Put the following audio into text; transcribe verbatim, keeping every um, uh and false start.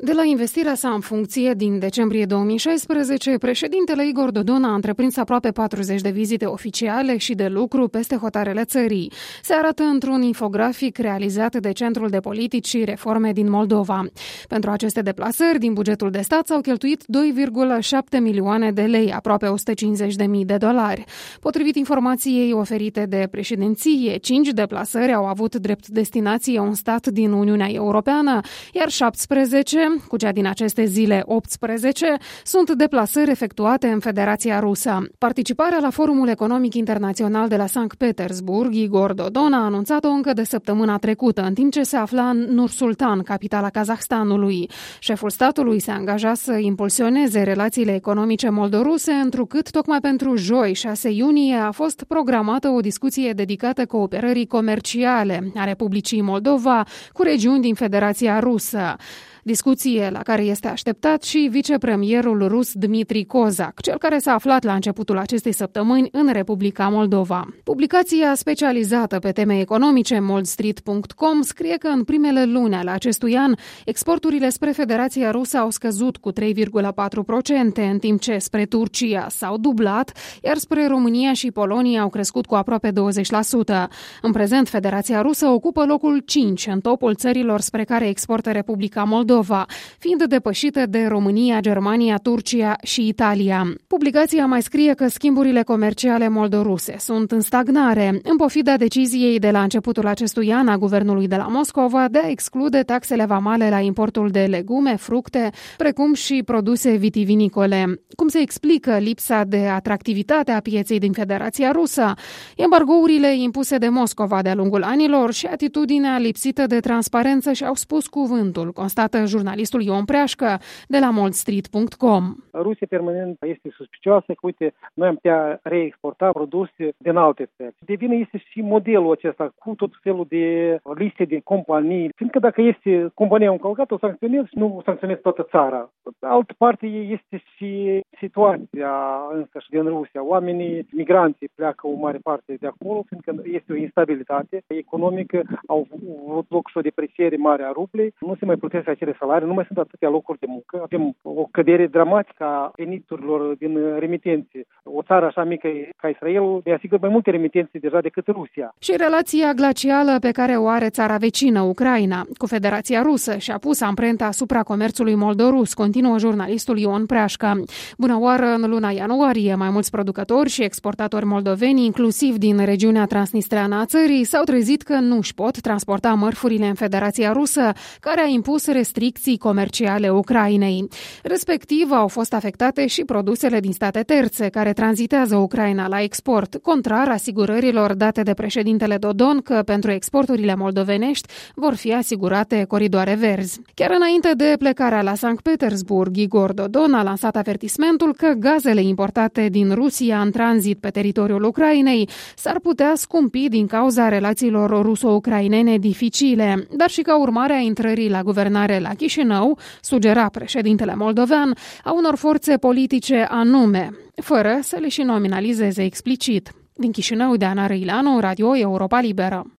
De la investirea sa în funcție din decembrie două mii șaisprezece, președintele Igor Dodon a întreprins aproape patruzeci de vizite oficiale și de lucru peste hotarele țării. Se arată într-un infografic realizat de Centrul de Politici și Reforme din Moldova. Pentru aceste deplasări, din bugetul de stat s-au cheltuit doi virgulă șapte milioane de lei, aproape o sută cincizeci de mii de dolari. Potrivit informației oferite de președinție, cinci deplasări au avut drept destinație un stat din Uniunea Europeană, iar șaptesprezece, cu cea din aceste zile optsprezece, sunt deplasări efectuate în Federația Rusă. Participarea la Forumul Economic Internațional de la Sankt Petersburg, Igor Dodon a anunțat-o încă de săptămâna trecută, în timp ce se afla în Nur-Sultan, capitala Kazahstanului. Șeful statului se angaja să impulsioneze relațiile economice moldoruse, întrucât tocmai pentru joi, șase iunie, a fost programată o discuție dedicată cooperării comerciale a Republicii Moldova cu regiuni din Federația Rusă. Discuție la care este așteptat și vicepremierul rus Dmitri Kozak, cel care s-a aflat la începutul acestei săptămâni în Republica Moldova. Publicația specializată pe teme economice moldstreet punct com scrie că în primele luni ale acestui an exporturile spre Federația Rusă au scăzut cu trei virgulă patru la sută, în timp ce spre Turcia s-au dublat, iar spre România și Polonia au crescut cu aproape douăzeci la sută. În prezent, Federația Rusă ocupă locul cinci în topul țărilor spre care exportă Republica Moldova, fiind depășită de România, Germania, Turcia și Italia. Publicația mai scrie că schimburile comerciale moldoruse sunt în stagnare, în pofida deciziei de la începutul acestui an a guvernului de la Moscova de a exclude taxele vamale la importul de legume, fructe, precum și produse vitivinicole. Cum se explică lipsa de atractivitate a pieței din Federația Rusă? Embargourile impuse de Moscova de-a lungul anilor și atitudinea lipsită de transparență și-au spus cuvântul, constată jurnalistul Ion Preașcă de la moldstreet punct com. Rusia permanent este suspicioasă că, uite, noi am putea reexporta produse din alte țări. Devine este și modelul acesta cu tot felul de liste de companii. Fiindcă dacă este compania încălcată, o sancționezi și nu o sancționezi toată țara. Altă parte este și situația însă și din Rusia. Oamenii, migranții pleacă o mare parte de acolo, fiindcă este o instabilitate economică, au avut loc și o depreciere mare a rublei, nu se mai plătesc acele salarii, nu mai sunt atâtea locuri de muncă, avem o cădere dramatică a veniturilor din remitențe. O țară așa mică ca Israelul ne asigură mai multe remitențe deja decât Rusia. Și relația glacială pe care o are țara vecină, Ucraina, cu Federația Rusă și-a pus amprenta asupra comerțului moldorus, continuă jurnalistul Ion Preașcă. Bună oară, în luna ianuarie, mai mulți producători și exportatori moldoveni, inclusiv din regiunea transnistreană a țării, s-au trezit că nu își pot transporta mărfurile în Federația Rusă, care a impus restricții comerciale Ucrainei. Respectiv, au fost afectate și produsele din state terțe care tranzitează Ucraina la export, contrar asigurărilor date de președintele Dodon că pentru exporturile moldovenești vor fi asigurate coridoare verzi. Chiar înainte de plecarea la Sankt Petersburg, Igor Dodon a lansat avertismentul că gazele importate din Rusia în tranzit pe teritoriul Ucrainei s-ar putea scumpi din cauza relațiilor ruso-ucrainene dificile, dar și ca urmare a intrării la guvernare la Chișinău, sugera președintele moldovean, a unor forțe politice anume, fără să le și nominalizeze explicit. Din Chișinău, Deana Răileanu, Radio Europa Liberă.